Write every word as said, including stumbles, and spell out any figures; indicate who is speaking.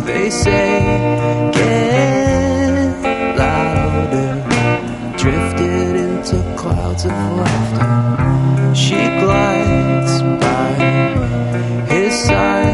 Speaker 1: They say, get louder. Drifted into clouds of laughter. She glides by his side.